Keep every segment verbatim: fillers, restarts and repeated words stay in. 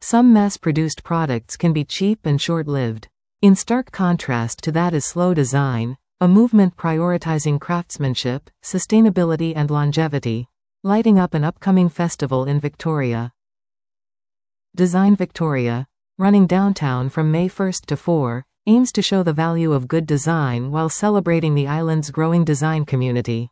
Some mass-produced products can be cheap and short-lived. In stark contrast to that is Slow Design, a movement prioritizing craftsmanship, sustainability and longevity, lighting up an upcoming festival in Victoria. Design Victoria, running downtown from May first to fourth, aims to show the value of good design while celebrating the island's growing design community.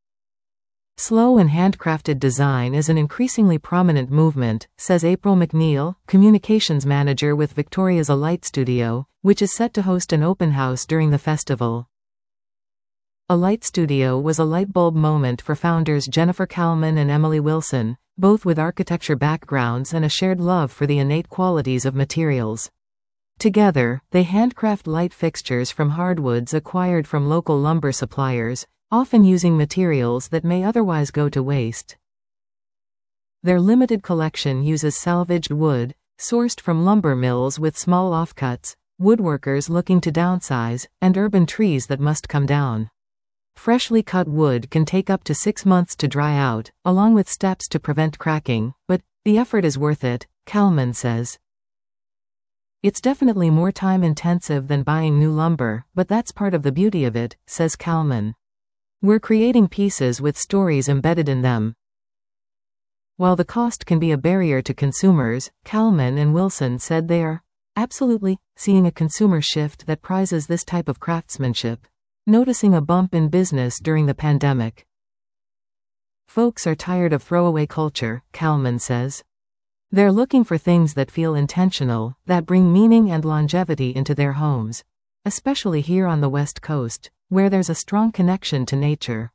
Slow and handcrafted design is an increasingly prominent movement, says April McNeil, communications manager with Victoria's Alight Studio, which is set to host an open house during the festival. Alight Studio was a lightbulb moment for founders Jennifer Kalman and Emily Wilson, both with architecture backgrounds and a shared love for the innate qualities of materials. Together, they handcraft light fixtures from hardwoods acquired from local lumber suppliers, often using materials that may otherwise go to waste. Their limited collection uses salvaged wood, sourced from lumber mills with small offcuts, woodworkers looking to downsize, and urban trees that must come down. Freshly cut wood can take up to six months to dry out, along with steps to prevent cracking, but the effort is worth it, Kalman says. It's definitely more time-intensive than buying new lumber, but that's part of the beauty of it, says Kalman. We're creating pieces with stories embedded in them. While the cost can be a barrier to consumers, Kalman and Wilson said they are absolutely seeing a consumer shift that prizes this type of craftsmanship, noticing a bump in business during the pandemic. Folks are tired of throwaway culture, Kalman says. They're looking for things that feel intentional, that bring meaning and longevity into their homes, especially here on the West Coast, where there's a strong connection to nature.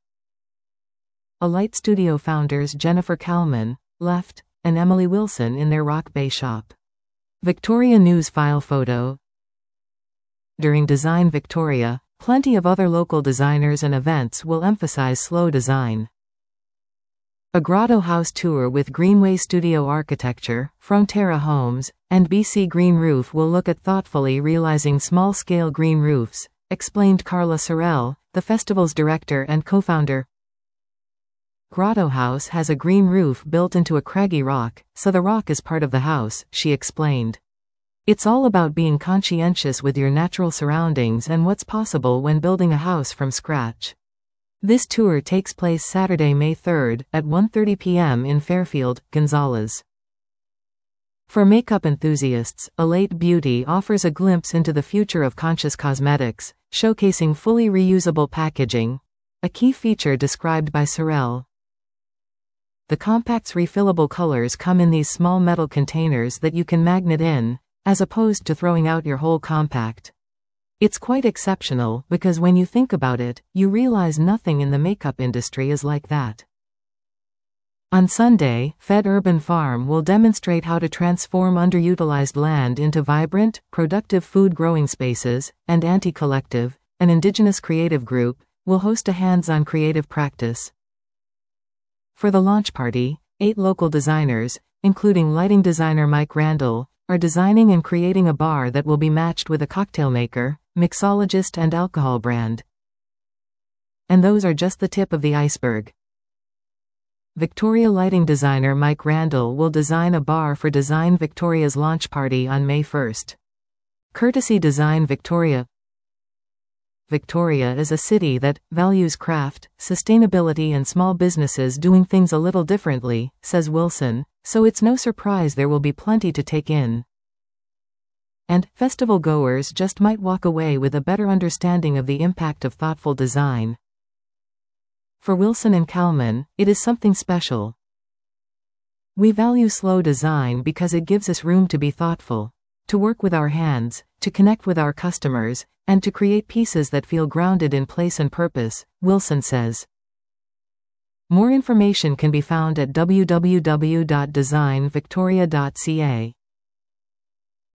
Alight Studio founders Jennifer Kalman, left, and Emily Wilson in their Rock Bay shop. Victoria News File photo. During Design Victoria, plenty of other local designers and events will emphasize slow design. A Grotto House tour with Greenway Studio Architecture, Frontera Homes, and B C Green Roof will look at thoughtfully realizing small-scale green roofs, explained Carla Sorrell, the festival's director and co-founder. Grotto House has a green roof built into a craggy rock, so the rock is part of the house, she explained. It's all about being conscientious with your natural surroundings and what's possible when building a house from scratch. This tour takes place Saturday, May third, at one thirty p m in Fairfield, Gonzales. For makeup enthusiasts, Elate Beauty offers a glimpse into the future of conscious cosmetics, showcasing fully reusable packaging, a key feature described by Sorrell. The compact's refillable colors come in these small metal containers that you can magnet in, as opposed to throwing out your whole compact. It's quite exceptional because when you think about it, you realize nothing in the makeup industry is like that. On Sunday, Fed Urban Farm will demonstrate how to transform underutilized land into vibrant, productive food growing spaces, and Anti Collective, an indigenous creative group, will host a hands-on creative practice. For the launch party, eight local designers, including lighting designer Mike Randall, are designing and creating a bar that will be matched with a cocktail maker, mixologist and alcohol brand. And those are just the tip of the iceberg. Victoria lighting designer Mike Randall will design a bar for Design Victoria's launch party on May first. Courtesy Design Victoria. Victoria is a city that values craft, sustainability and small businesses doing things a little differently, says Wilson, so it's no surprise there will be plenty to take in. And festival goers just might walk away with a better understanding of the impact of thoughtful design. For Wilson and Kalman, it is something special. We value slow design because it gives us room to be thoughtful, to work with our hands, to connect with our customers, and to create pieces that feel grounded in place and purpose, Wilson says. More information can be found at w w w dot design victoria dot c a.